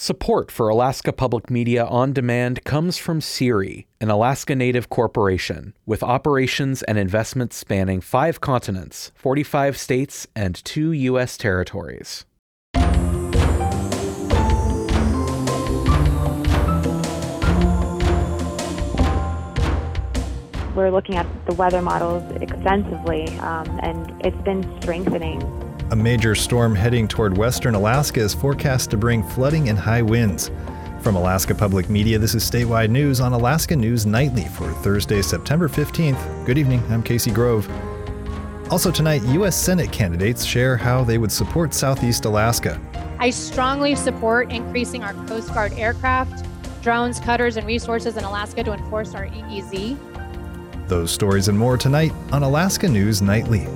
Support for Alaska Public Media on Demand comes from CIRI, an Alaska Native corporation with operations and investments spanning 5 continents, 45 states, and 2 U.S. territories. We're looking at the weather models extensively, and it's been strengthening. A major storm heading toward western Alaska is forecast to bring flooding and high winds. From Alaska Public Media, this is statewide news on Alaska News Nightly for Thursday, September 15th. Good evening, I'm Casey Grove. Also tonight, U.S. Senate candidates share how they would support Southeast Alaska. I strongly support increasing our Coast Guard aircraft, drones, cutters, and resources in Alaska to enforce our EEZ. Those stories and more tonight on Alaska News Nightly.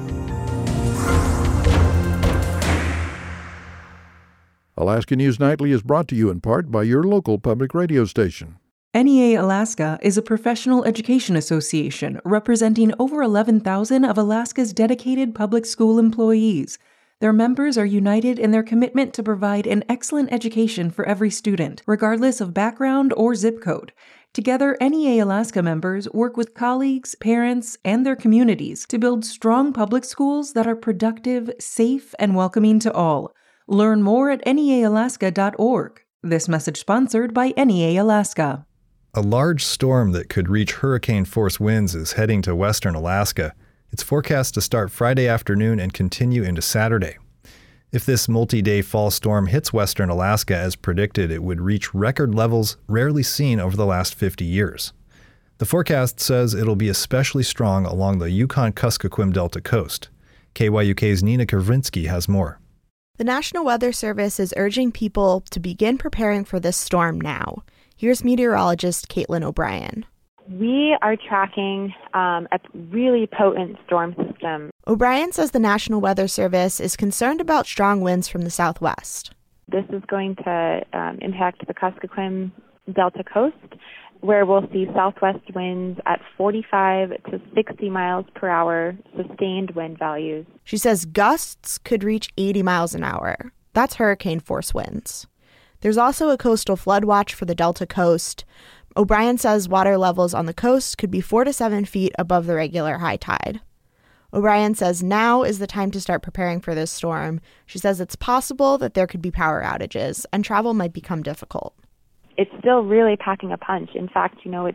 Alaska News Nightly is brought to you in part by your local public radio station. NEA Alaska is a professional education association representing over 11,000 of Alaska's dedicated public school employees. Their members are united in their commitment to provide an excellent education for every student, regardless of background or zip code. Together, NEA Alaska members work with colleagues, parents, and their communities to build strong public schools that are productive, safe, and welcoming to all. Learn more at neaalaska.org. This message sponsored by NEA Alaska. A large storm that could reach hurricane-force winds is heading to western Alaska. It's forecast to start Friday afternoon and continue into Saturday. If this multi-day fall storm hits western Alaska as predicted, it would reach record levels rarely seen over the last 50 years. The forecast says it'll be especially strong along the Yukon-Kuskokwim Delta coast. KYUK's Nina Kavrinsky has more. The National Weather Service is urging people to begin preparing for this storm now. Here's meteorologist Caitlin O'Brien. We are tracking a really potent storm system. O'Brien says the National Weather Service is concerned about strong winds from the southwest. This is going to impact the Kuskokwim Delta coast, where we'll see southwest winds at 45 to 60 miles per hour, sustained wind values. She says gusts could reach 80 miles an hour. That's hurricane force winds. There's also a coastal flood watch for the Delta coast. O'Brien says water levels on the coast could be 4 to 7 feet above the regular high tide. O'Brien says now is the time to start preparing for this storm. She says it's possible that there could be power outages and travel might become difficult. It's still really packing a punch. In fact,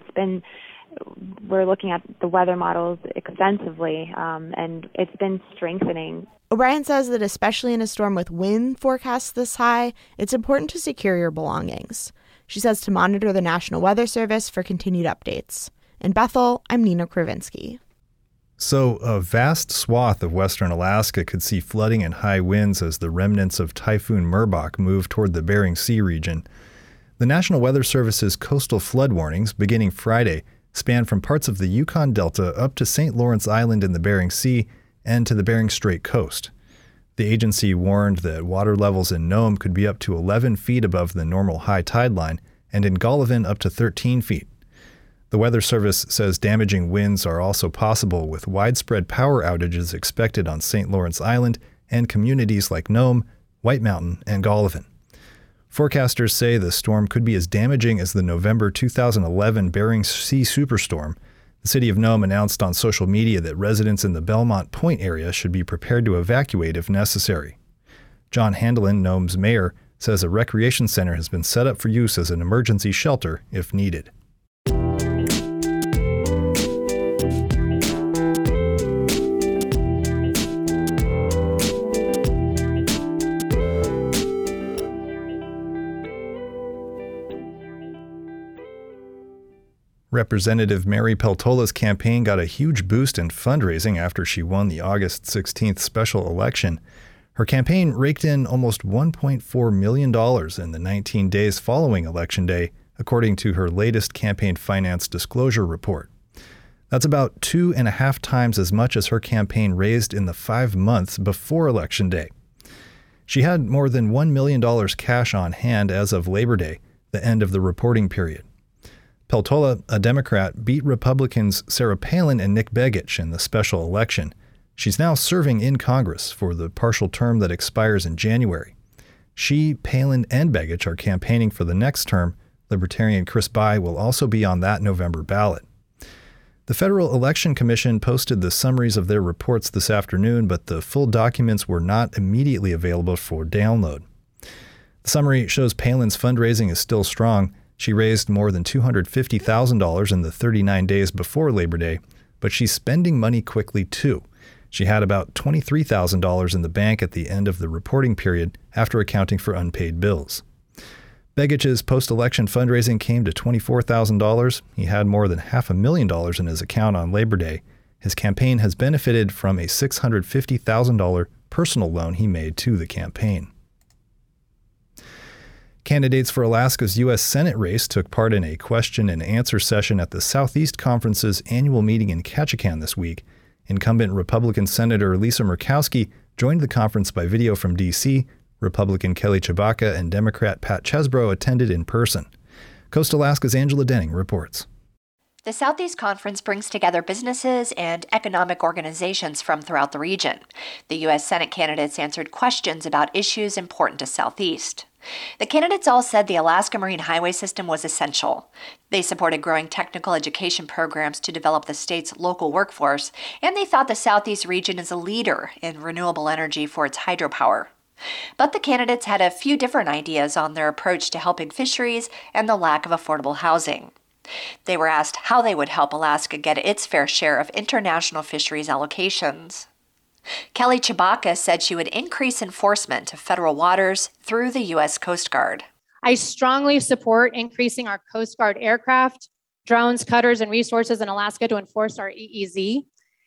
we're looking at the weather models extensively, and it's been strengthening. O'Brien says that especially in a storm with wind forecasts this high, it's important to secure your belongings. She says to monitor the National Weather Service for continued updates. In Bethel, I'm Nina Kravensky. So a vast swath of western Alaska could see flooding and high winds as the remnants of Typhoon Merbok move toward the Bering Sea region. The National Weather Service's coastal flood warnings, beginning Friday, span from parts of the Yukon Delta up to St. Lawrence Island in the Bering Sea and to the Bering Strait coast. The agency warned that water levels in Nome could be up to 11 feet above the normal high tide line, and in Golovin up to 13 feet. The Weather Service says damaging winds are also possible, with widespread power outages expected on St. Lawrence Island and communities like Nome, White Mountain, and Golovin. Forecasters say the storm could be as damaging as the November 2011 Bering Sea superstorm. The city of Nome announced on social media that residents in the Belmont Point area should be prepared to evacuate if necessary. John Handelin, Nome's mayor, says a recreation center has been set up for use as an emergency shelter if needed. Representative Mary Peltola's campaign got a huge boost in fundraising after she won the August 16th special election. Her campaign raked in almost $1.4 million in the 19 days following Election Day, according to her latest campaign finance disclosure report. That's about 2.5 times as much as her campaign raised in the 5 months before Election Day. She had more than $1 million cash on hand as of Labor Day, the end of the reporting period. Peltola, a Democrat, beat Republicans Sarah Palin and Nick Begich in the special election. She's now serving in Congress for the partial term that expires in January. She, Palin, and Begich are campaigning for the next term. Libertarian Chris Bai will also be on that November ballot. The Federal Election Commission posted the summaries of their reports this afternoon, but the full documents were not immediately available for download. The summary shows Palin's fundraising is still strong. She raised more than $250,000 in the 39 days before Labor Day, but she's spending money quickly too. She had about $23,000 in the bank at the end of the reporting period after accounting for unpaid bills. Begich's post-election fundraising came to $24,000. He had more than $500,000 in his account on Labor Day. His campaign has benefited from a $650,000 personal loan he made to the campaign. Candidates for Alaska's U.S. Senate race took part in a question and answer session at the Southeast Conference's annual meeting in Ketchikan this week. Incumbent Republican Senator Lisa Murkowski joined the conference by video from D.C., Republican Kelly Tshibaka and Democrat Pat Chesbrough attended in person. Coast Alaska's Angela Denning reports. The Southeast Conference brings together businesses and economic organizations from throughout the region. The U.S. Senate candidates answered questions about issues important to Southeast. The candidates all said the Alaska Marine Highway System was essential. They supported growing technical education programs to develop the state's local workforce, and they thought the Southeast region is a leader in renewable energy for its hydropower. But the candidates had a few different ideas on their approach to helping fisheries and the lack of affordable housing. They were asked how they would help Alaska get its fair share of international fisheries allocations. Kelly Tshibaka said she would increase enforcement of federal waters through the U.S. Coast Guard. I strongly support increasing our Coast Guard aircraft, drones, cutters, and resources in Alaska to enforce our EEZ.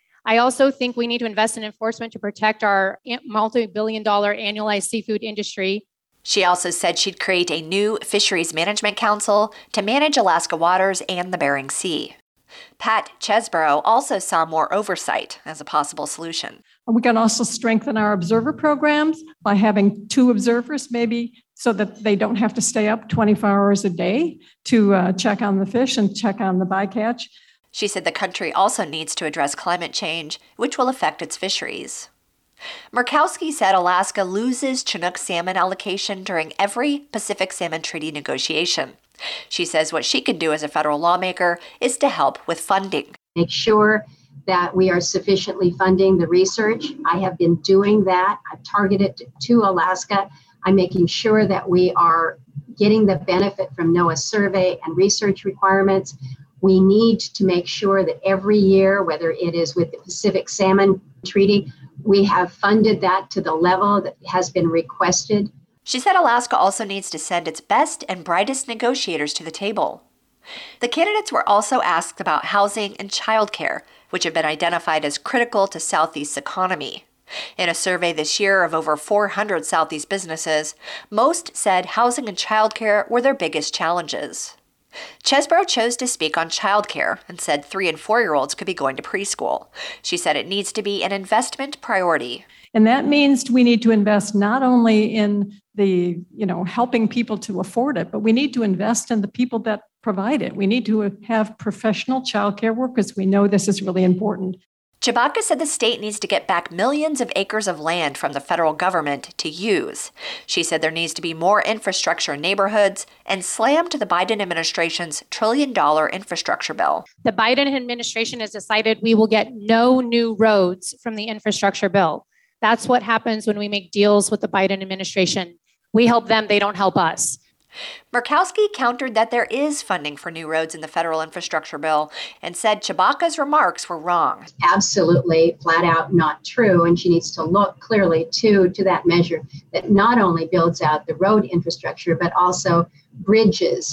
I also think we need to invest in enforcement to protect our multi-billion-dollar annualized seafood industry. She also said she'd create a new Fisheries Management Council to manage Alaska waters and the Bering Sea. Pat Chesbrough also saw more oversight as a possible solution. We can also strengthen our observer programs by having 2 observers, maybe, so that they don't have to stay up 24 hours a day to check on the fish and check on the bycatch. She said the country also needs to address climate change, which will affect its fisheries. Murkowski said Alaska loses Chinook salmon allocation during every Pacific Salmon Treaty negotiation. She says what she can do as a federal lawmaker is to help with funding. Make sure that we are sufficiently funding the research. I have been doing that. I've targeted to Alaska. I'm making sure that we are getting the benefit from NOAA survey and research requirements. We need to make sure that every year, whether it is with the Pacific Salmon Treaty, we have funded that to the level that has been requested. She said Alaska also needs to send its best and brightest negotiators to the table. The candidates were also asked about housing and childcare, which have been identified as critical to Southeast's economy. In a survey this year of over 400 Southeast businesses, most said housing and childcare were their biggest challenges. Chesbrough chose to speak on childcare and said 3- and 4-year-olds could be going to preschool. She said it needs to be an investment priority. And that means we need to invest not only in the, helping people to afford it, but we need to invest in the people that provide it. We need to have professional childcare workers. We know this is really important. Tshibaka said the state needs to get back millions of acres of land from the federal government to use. She said there needs to be more infrastructure in neighborhoods and slammed the Biden administration's $1 trillion infrastructure bill. The Biden administration has decided we will get no new roads from the infrastructure bill. That's what happens when we make deals with the Biden administration. We help them, they don't help us. Murkowski countered that there is funding for new roads in the federal infrastructure bill and said Tshibaka's remarks were wrong. Absolutely, flat out not true. And she needs to look clearly to that measure that not only builds out the road infrastructure, but also bridges,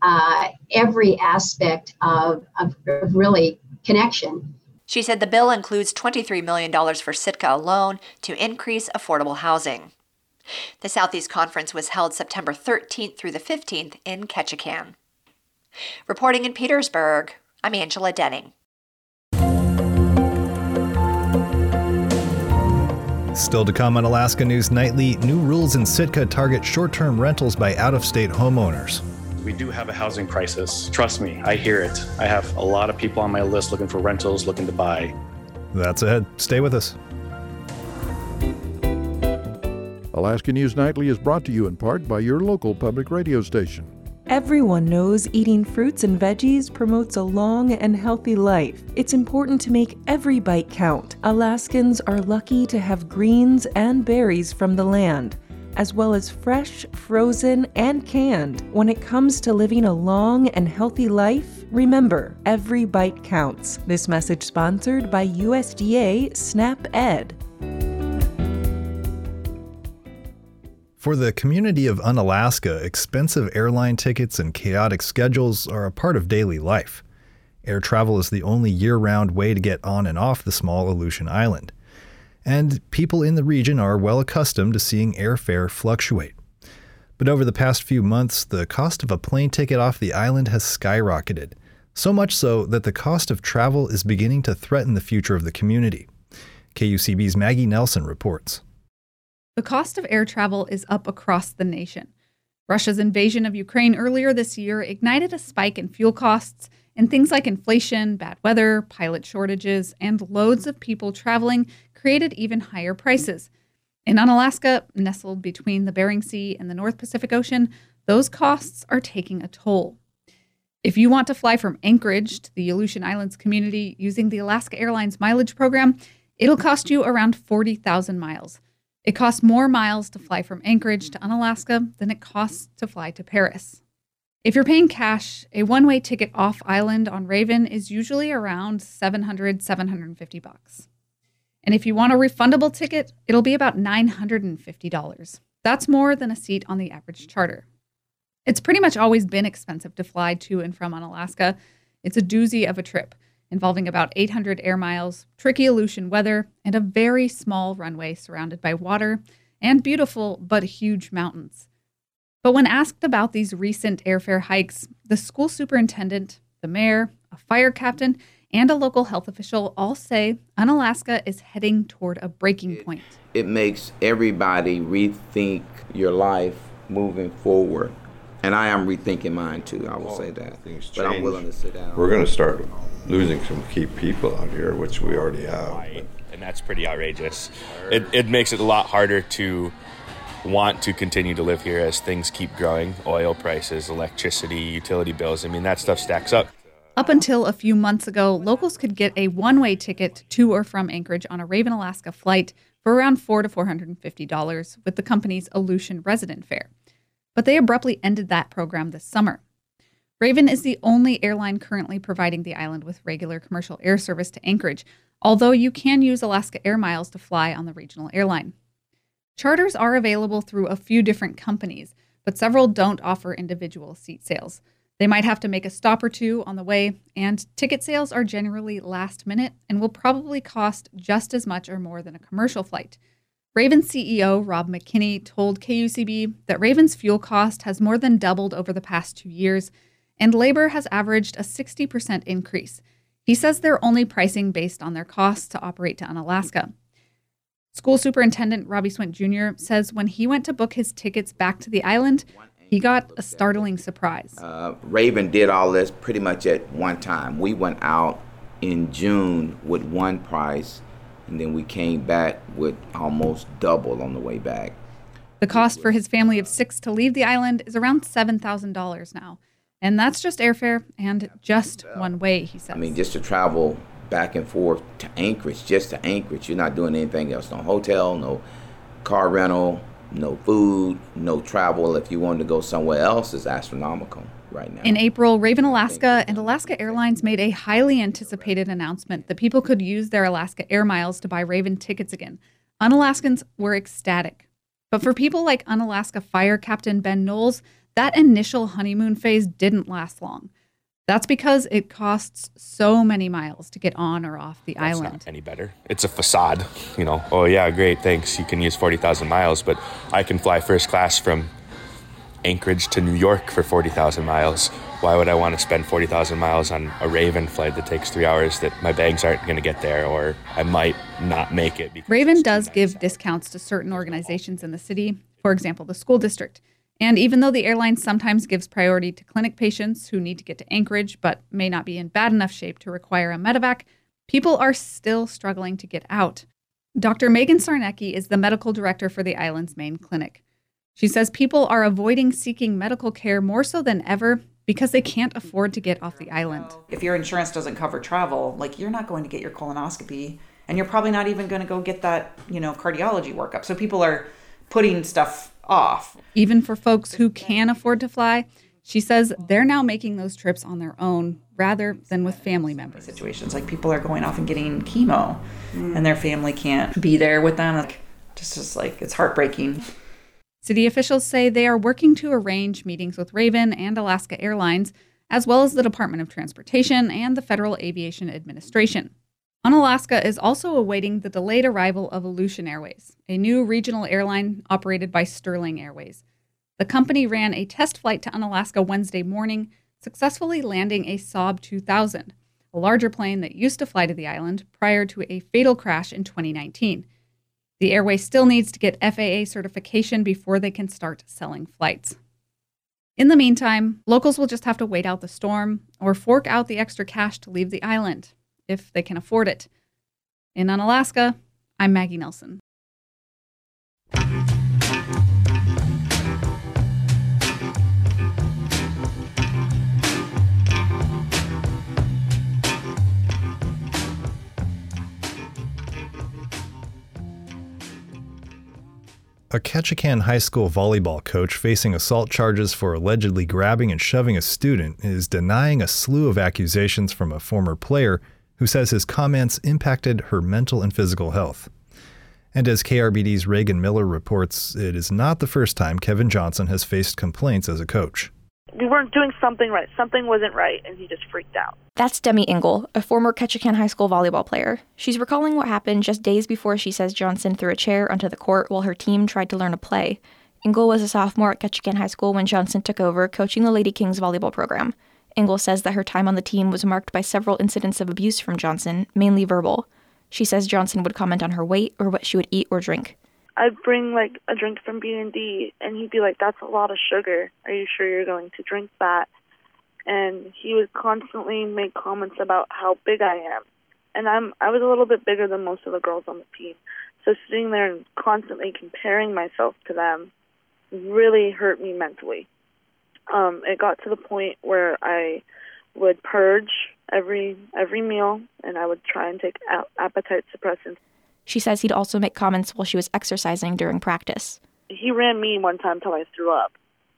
every aspect of really connection. She said the bill includes $23 million for Sitka alone to increase affordable housing. The Southeast Conference was held September 13th through the 15th in Ketchikan. Reporting in Petersburg, I'm Angela Denning. Still to come on Alaska News Nightly, new rules in Sitka target short-term rentals by out-of-state homeowners. We do have a housing crisis. Trust me, I hear it. I have a lot of people on my list looking for rentals, looking to buy. That's ahead. Stay with us. Alaska News Nightly is brought to you in part by your local public radio station. Everyone knows eating fruits and veggies promotes a long and healthy life. It's important to make every bite count. Alaskans are lucky to have greens and berries from the land, as well as fresh, frozen, and canned. When it comes to living a long and healthy life, remember, every bite counts. This message sponsored by USDA SNAP-Ed. For the community of Unalaska, expensive airline tickets and chaotic schedules are a part of daily life. Air travel is the only year-round way to get on and off the small Aleutian Island. And people in the region are well accustomed to seeing airfare fluctuate. But over the past few months, the cost of a plane ticket off the island has skyrocketed, so much so that the cost of travel is beginning to threaten the future of the community. KUCB's Maggie Nelson reports. The cost of air travel is up across the nation. Russia's invasion of Ukraine earlier this year ignited a spike in fuel costs, and things like inflation, bad weather, pilot shortages, and loads of people traveling created even higher prices. In Unalaska, nestled between the Bering Sea and the North Pacific Ocean, those costs are taking a toll. If you want to fly from Anchorage to the Aleutian Islands community using the Alaska Airlines mileage program, it'll cost you around 40,000 miles. It costs more miles to fly from Anchorage to Unalaska than it costs to fly to Paris. If you're paying cash, a one-way ticket off island on Raven is usually around $750. And if you want a refundable ticket, it'll be about $950. That's more than a seat on the average charter. It's pretty much always been expensive to fly to and from Unalaska. It's a doozy of a trip, involving about 800 air miles, tricky Aleutian weather, and a very small runway surrounded by water and beautiful but huge mountains. But when asked about these recent airfare hikes, the school superintendent, the mayor, a fire captain, and a local health official all say Unalaska is heading toward a breaking point. It makes everybody rethink your life moving forward. And I am rethinking mine too, I will say that. But I'm willing to sit down. We're going to start losing some key people out here, which we already have. Right. And that's pretty outrageous. It makes it a lot harder to want to continue to live here as things keep growing. Oil prices, electricity, utility bills, I mean, that stuff stacks up. Up until a few months ago, locals could get a one-way ticket to or from Anchorage on a Raven Alaska flight for around $400 to $450 with the company's Aleutian resident fare. But they abruptly ended that program this summer. Raven is the only airline currently providing the island with regular commercial air service to Anchorage, although you can use Alaska Air Miles to fly on the regional airline. Charters are available through a few different companies, but several don't offer individual seat sales. They might have to make a stop or two on the way, and ticket sales are generally last minute and will probably cost just as much or more than a commercial flight. Raven CEO Rob McKinney told KUCB that Raven's fuel cost has more than doubled over the past 2 years, and labor has averaged a 60% increase. He says they're only pricing based on their costs to operate to Unalaska. School Superintendent Robbie Swint Jr. says when he went to book his tickets back to the island, he got a startling surprise. Raven did all this pretty much at one time. We went out in June with one price, and then we came back with almost double on the way back. The cost for his family of 6 to leave the island is around $7,000 now. And that's just airfare and just one way, he says. I mean, just to travel back and forth to Anchorage, just to Anchorage, you're not doing anything else. No hotel, no car rental, no food, no travel. If you wanted to go somewhere else, it's astronomical right now. In April, Raven Alaska and Alaska Airlines made a highly anticipated announcement that people could use their Alaska Air Miles to buy Raven tickets again. Unalaskans were ecstatic. But for people like Unalaska Fire Captain Ben Knowles, that initial honeymoon phase didn't last long. That's because it costs so many miles to get on or off the island. Not any better. It's a facade, Oh, yeah, great, thanks. You can use 40,000 miles, but I can fly first class from Anchorage to New York for 40,000 miles. Why would I want to spend 40,000 miles on a Raven flight that takes 3 hours that my bags aren't going to get there, or I might not make it? Raven does give discounts to certain organizations in the city, for example, the school district. And even though the airline sometimes gives priority to clinic patients who need to get to Anchorage but may not be in bad enough shape to require a medevac, people are still struggling to get out. Dr. Megan Sarnecki is the medical director for the island's main clinic. She says people are avoiding seeking medical care more so than ever because they can't afford to get off the island. If your insurance doesn't cover travel, you're not going to get your colonoscopy, and you're probably not even going to go get that, cardiology workup. So people are putting stuff off. Even for folks who can afford to fly, she says they're now making those trips on their own rather than with family members. Situations people are going off and getting chemo, and their family can't be there with them. It's heartbreaking. City officials say they are working to arrange meetings with Raven and Alaska Airlines, as well as the Department of Transportation and the Federal Aviation Administration. Unalaska is also awaiting the delayed arrival of Aleutian Airways, a new regional airline operated by Sterling Airways. The company ran a test flight to Unalaska Wednesday morning, successfully landing a Saab 2000, a larger plane that used to fly to the island prior to a fatal crash in 2019. The airway still needs to get FAA certification before they can start selling flights. In the meantime, locals will just have to wait out the storm or fork out the extra cash to leave the island, if they can afford it. In Unalaska, I'm Maggie Nelson. A Ketchikan High School volleyball coach facing assault charges for allegedly grabbing and shoving a student is denying a slew of accusations from a former player who says his comments impacted her mental and physical health. And as KRBD's Reagan Miller reports, it is not the first time Kevin Johnson has faced complaints as a coach. We weren't doing something right. Something wasn't right, and he just freaked out. That's Demi Engel, a former Ketchikan High School volleyball player. She's recalling what happened just days before she says Johnson threw a chair onto the court while her team tried to learn a play. Engel was a sophomore at Ketchikan High School when Johnson took over, coaching the Lady Kings volleyball program. Engel says that her time on the team was marked by several incidents of abuse from Johnson, mainly verbal. She says Johnson would comment on her weight or what she would eat or drink. I'd bring a drink from B&D, and he'd be like, "That's a lot of sugar. Are you sure you're going to drink that?" And he would constantly make comments about how big I am. And I was a little bit bigger than most of the girls on the team. So sitting there and constantly comparing myself to them really hurt me mentally. It got to the point where I would purge every meal, and I would try and take appetite suppressants. She says he'd also make comments while she was exercising during practice. He ran me one time till I threw up.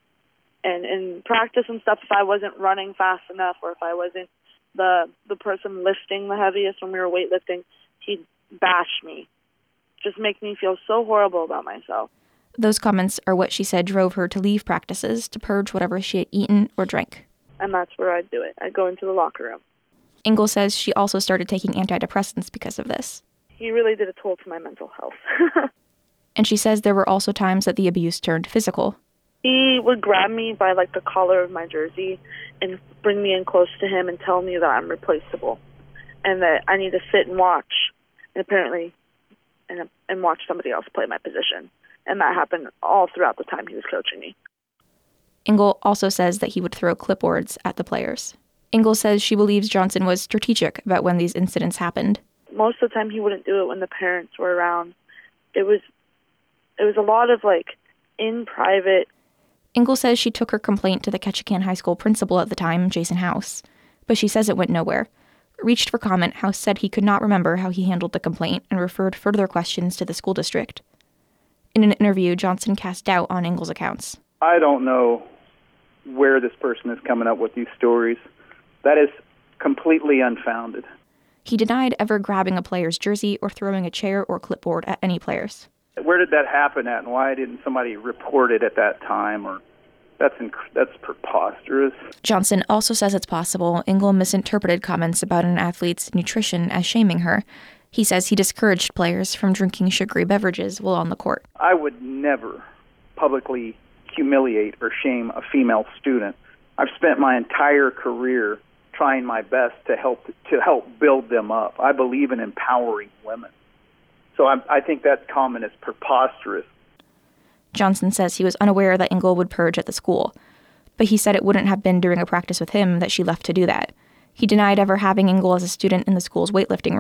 And in practice and stuff, if I wasn't running fast enough or if I wasn't the person lifting the heaviest when we were weightlifting, he'd bash me. Just make me feel so horrible about myself. Those comments are what she said drove her to leave practices to purge whatever she had eaten or drank. And that's where I'd do it. I'd go into the locker room. Engel says she also started taking antidepressants because of this. He really did a toll to my mental health. And she says there were also times that the abuse turned physical. He would grab me by the collar of my jersey and bring me in close to him and tell me that I'm replaceable and that I need to sit and watch and apparently and watch somebody else play my position. And that happened all throughout the time he was coaching me. Engel also says that he would throw clipboards at the players. Engel says she believes Johnson was strategic about when these incidents happened. Most of the time he wouldn't do it when the parents were around. It was a lot of in private. Engel says she took her complaint to the Ketchikan High School principal at the time, Jason House, but she says it went nowhere. Reached for comment, House said he could not remember how he handled the complaint and referred further questions to the school district. In an interview, Johnson cast doubt on Engel's accounts. I don't know where this person is coming up with these stories. That is completely unfounded. He denied ever grabbing a player's jersey or throwing a chair or clipboard at any players. Where did that happen at, and why didn't somebody report it at that time? Or that's preposterous. Johnson also says it's possible Engel misinterpreted comments about an athlete's nutrition as shaming her. He says he discouraged players from drinking sugary beverages while on the court. I would never publicly humiliate or shame a female student. I've spent my entire career trying my best to help build them up. I believe in empowering women. So I think that comment is preposterous. Johnson says he was unaware that Engel would purge at the school, but he said it wouldn't have been during a practice with him that she left to do that. He denied ever having Engel as a student in the school's weightlifting room.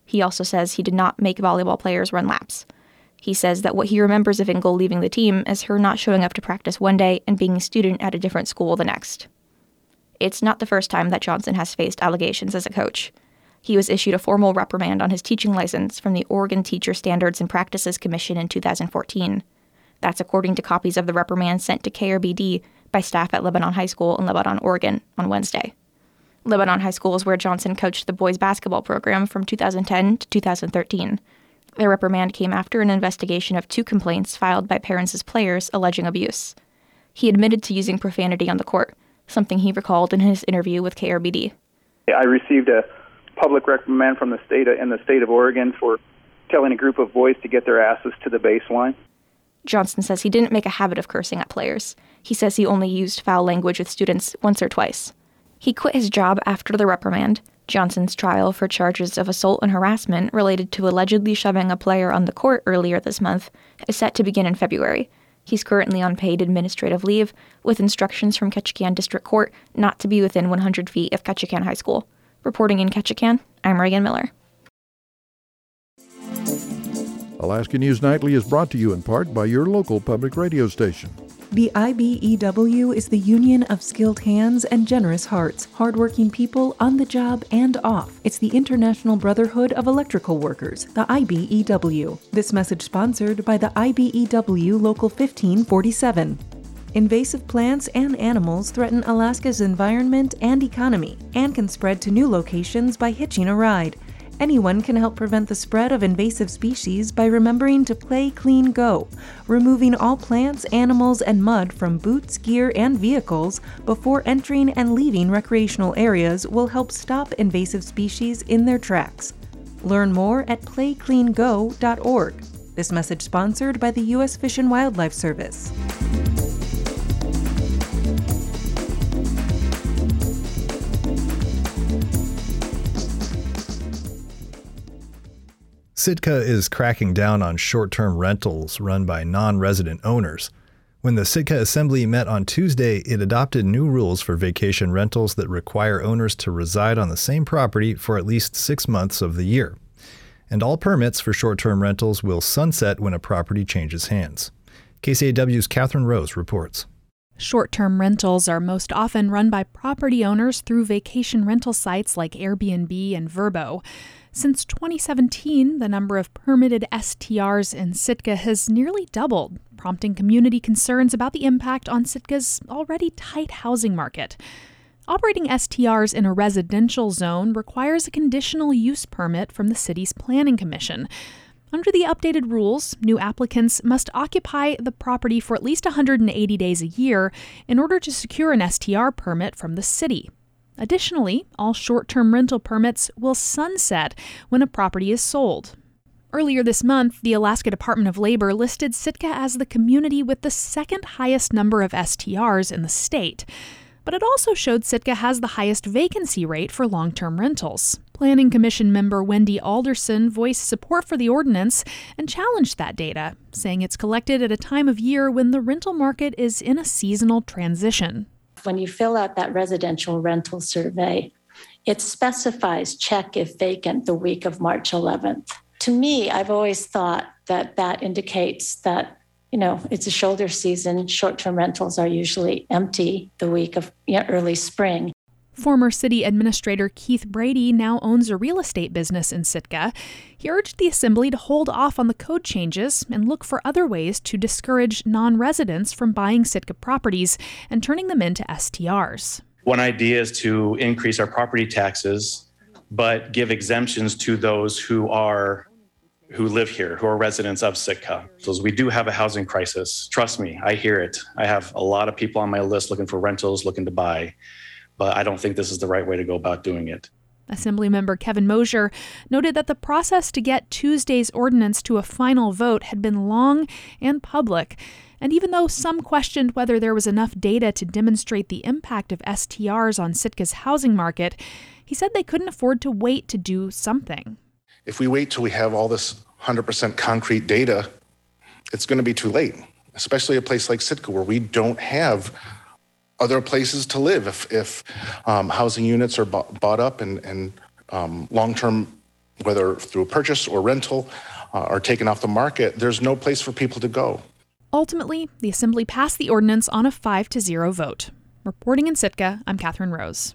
He also says he did not make volleyball players run laps. He says that what he remembers of Engel leaving the team is her not showing up to practice one day and being a student at a different school the next. It's not the first time that Johnson has faced allegations as a coach. He was issued a formal reprimand on his teaching license from the Oregon Teacher Standards and Practices Commission in 2014. That's according to copies of the reprimand sent to KRBD by staff at Lebanon High School in Lebanon, Oregon, on Wednesday. Lebanon High School is where Johnson coached the boys' basketball program from 2010 to 2013. The reprimand came after an investigation of 2 complaints filed by parents as players alleging abuse. He admitted to using profanity on the court, something he recalled in his interview with KRBD. I received a public reprimand from the state of Oregon for telling a group of boys to get their asses to the baseline. Johnson says he didn't make a habit of cursing at players. He says he only used foul language with students once or twice. He quit his job after the reprimand. Johnson's trial for charges of assault and harassment related to allegedly shoving a player on the court earlier this month is set to begin in February. He's currently on paid administrative leave, with instructions from Ketchikan District Court not to be within 100 feet of Ketchikan High School. Reporting in Ketchikan, I'm Reagan Miller. Alaska News Nightly is brought to you in part by your local public radio station. The IBEW is the union of skilled hands and generous hearts, hardworking people on the job and off. It's the International Brotherhood of Electrical Workers, the IBEW. This message sponsored by the IBEW Local 1547. Invasive plants and animals threaten Alaska's environment and economy and can spread to new locations by hitching a ride. Anyone can help prevent the spread of invasive species by remembering to play clean go. Removing all plants, animals, and mud from boots, gear, and vehicles before entering and leaving recreational areas will help stop invasive species in their tracks. Learn more at playcleango.org. This message sponsored by the U.S. Fish and Wildlife Service. Sitka is cracking down on short-term rentals run by non-resident owners. When the Sitka Assembly met on Tuesday, it adopted new rules for vacation rentals that require owners to reside on the same property for at least 6 months of the year. And all permits for short-term rentals will sunset when a property changes hands. KCAW's Catherine Rose reports. Short-term rentals are most often run by property owners through vacation rental sites like Airbnb and Vrbo. Since 2017, the number of permitted STRs in Sitka has nearly doubled, prompting community concerns about the impact on Sitka's already tight housing market. Operating STRs in a residential zone requires a conditional use permit from the city's planning commission. Under the updated rules, new applicants must occupy the property for at least 180 days a year in order to secure an STR permit from the city. Additionally, all short-term rental permits will sunset when a property is sold. Earlier this month, the Alaska Department of Labor listed Sitka as the community with the second highest number of STRs in the state. But it also showed Sitka has the highest vacancy rate for long-term rentals. Planning Commission member Wendy Alderson voiced support for the ordinance and challenged that data, saying it's collected at a time of year when the rental market is in a seasonal transition. When you fill out that residential rental survey, it specifies check if vacant the week of March 11th. To me, I've always thought that that indicates that, it's a shoulder season. Short-term rentals are usually empty the week of early spring. Former city administrator Keith Brady now owns a real estate business in Sitka. He urged the assembly to hold off on the code changes and look for other ways to discourage non-residents from buying Sitka properties and turning them into STRs. One idea is to increase our property taxes, but give exemptions to those who live here, who are residents of Sitka. So we do have a housing crisis. Trust me, I hear it. I have a lot of people on my list looking for rentals, looking to buy. But I don't think this is the right way to go about doing it. Assemblymember Kevin Mosier noted that the process to get Tuesday's ordinance to a final vote had been long and public. And even though some questioned whether there was enough data to demonstrate the impact of STRs on Sitka's housing market, he said they couldn't afford to wait to do something. If we wait till we have all this 100% concrete data, it's going to be too late, especially a place like Sitka where we don't have other places to live if housing units are bought up and long-term whether through purchase or rental, are taken off the market, there's no place for people to go. Ultimately, the Assembly passed the ordinance on a 5-0 vote. Reporting in Sitka, I'm Catherine Rose.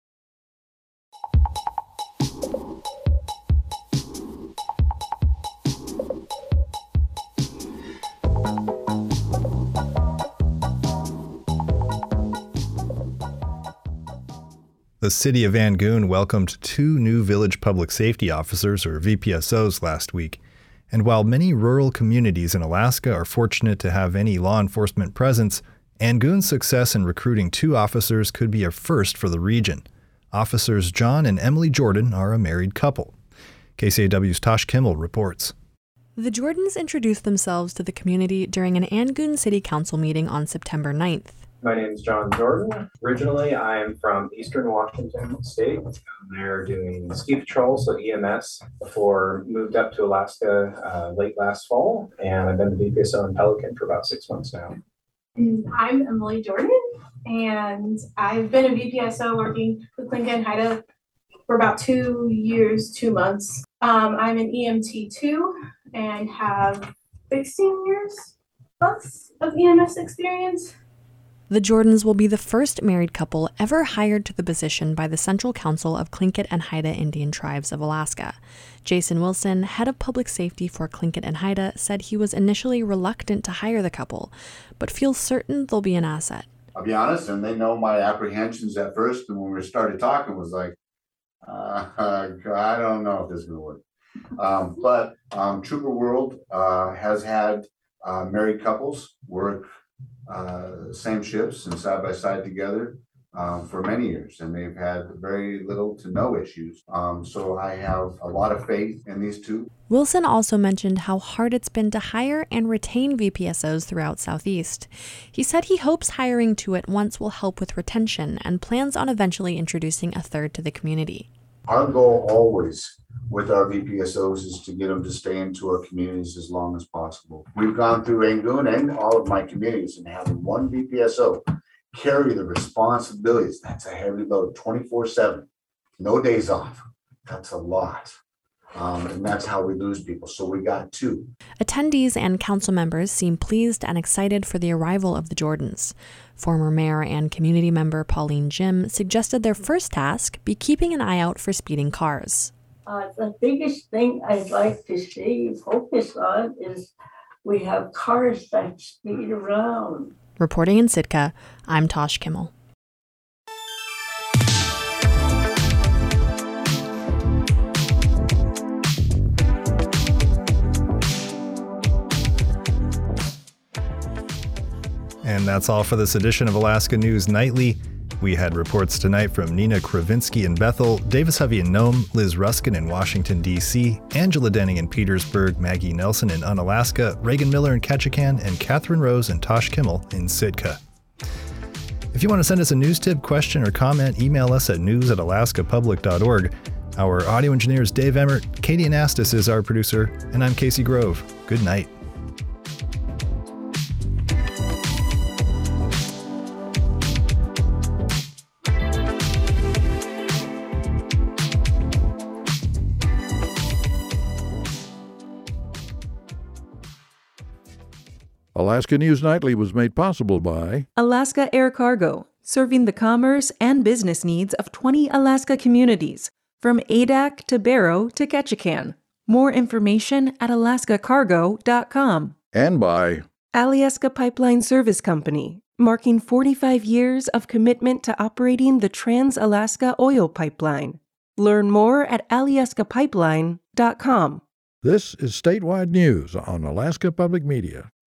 The city of Angoon welcomed 2 new village public safety officers, or VPSOs, last week. And while many rural communities in Alaska are fortunate to have any law enforcement presence, Angoon's success in recruiting 2 officers could be a first for the region. Officers John and Emily Jordan are a married couple. KCAW's Tosh Kimmel reports. The Jordans introduced themselves to the community during an Angoon City Council meeting on September 9th. My name is John Jordan. Originally, I am from Eastern Washington State. I'm there doing ski patrol, so EMS, before moved up to Alaska late last fall, and I've been the VPSO in Pelican for about 6 months now. I'm Emily Jordan, and I've been a VPSO working with Tlingit and Haida for about 2 years, 2 months. I'm an EMT too, and have 16 years plus of EMS experience. The Jordans will be the first married couple ever hired to the position by the Central Council of Tlingit and Haida Indian Tribes of Alaska. Jason Wilson, head of public safety for Tlingit and Haida, said he was initially reluctant to hire the couple, but feels certain they'll be an asset. I'll be honest, and they know my apprehensions at first, and when we started talking, was like, I don't know if this is going to work. But Trooper World has had married couples work same shifts and side by side together for many years, and they've had very little to no issues. So I have a lot of faith in these 2. Wilson also mentioned how hard it's been to hire and retain VPSOs throughout Southeast. He said he hopes hiring 2 at once will help with retention and plans on eventually introducing a 3rd to the community. Our goal always with our VPSOs is to get them to stay into our communities as long as possible. We've gone through Angoon and all of my communities, and having 1 VPSO carry the responsibilities, that's a heavy load, 24/7, no days off. That's a lot. And that's how we lose people. So we got 2. Attendees and council members seem pleased and excited for the arrival of the Jordans. Former mayor and community member Pauline Jim suggested their first task be keeping an eye out for speeding cars. The biggest thing I'd like to see focus on is we have cars that speed around. Reporting in Sitka, I'm Tosh Kimmel. And that's all for this edition of Alaska News Nightly. We had reports tonight from Nina Kravinsky in Bethel, Davis Hovey in Nome, Liz Ruskin in Washington, D.C., Angela Denning in Petersburg, Maggie Nelson in Unalaska, Reagan Miller in Ketchikan, and Catherine Rose and Tosh Kimmel in Sitka. If you want to send us a news tip, question, or comment, email us at news@alaskapublic.org. Our audio engineer is Dave Emmert, Katie Anastas is our producer, and I'm Casey Grove. Good night. Alaska News Nightly was made possible by Alaska Air Cargo, serving the commerce and business needs of 20 Alaska communities, from Adak to Barrow to Ketchikan. More information at alaskacargo.com. And by Alyeska Pipeline Service Company, marking 45 years of commitment to operating the Trans-Alaska Oil Pipeline. Learn more at alyeskapipeline.com. This is Statewide News on Alaska Public Media.